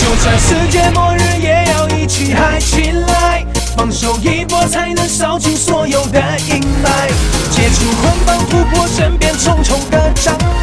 算世界末日也要一起嗨起来，放手一搏才能扫尽所有的阴霾，解除捆绑，突破身边重重的障碍。